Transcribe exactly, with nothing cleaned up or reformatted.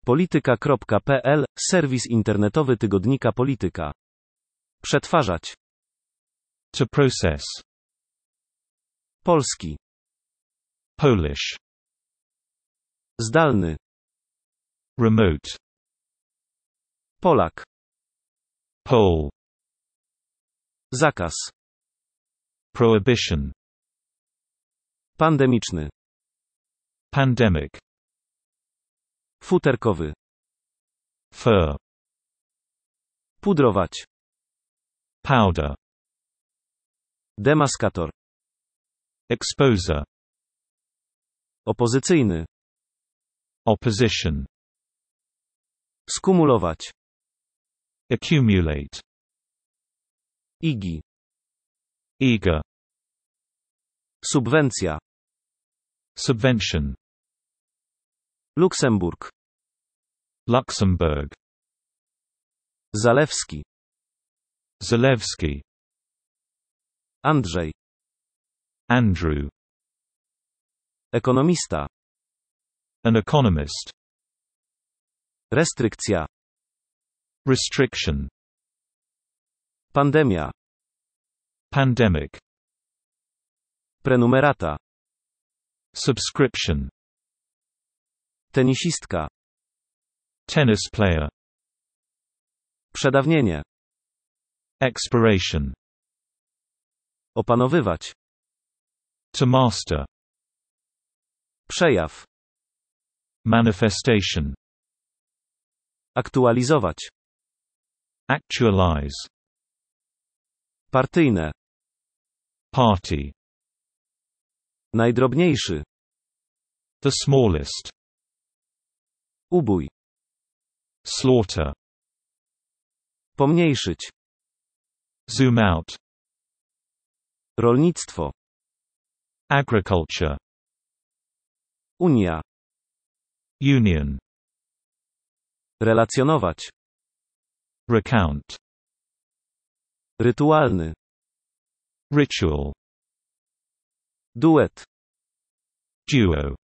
polityka kropka p l, serwis internetowy tygodnika Polityka. Przetwarzać. To process. Polski. Polish. Zdalny. Remote. Polak. Pole. Zakaz. Prohibition. Pandemiczny. Pandemic. Futerkowy. Fur. Pudrować. Powder. Demaskator. Exposer. Opozycyjny. Opposition. Skumulować. Accumulate. Igi. Eager. Subwencja. Subvention. Luksemburg. Luxembourg. Zalewski. Zalewski. Andrzej. Andrew. Ekonomista. An economist. Restrykcja. Restriction. Pandemia. Pandemic. Prenumerata. Subscription. Tenisistka. Tennis player. Przedawnienie. Expiration. Opanowywać. To master. Przejaw. Manifestation. Aktualizować. Actualize. Partyjne. Party. Najdrobniejszy. The smallest. Ubój. Slaughter. Pomniejszyć. Zoom out. Rolnictwo. Agriculture. Unia. Union. Relacjonować. Recount. Rytualny. Ritual. Duet. Duo.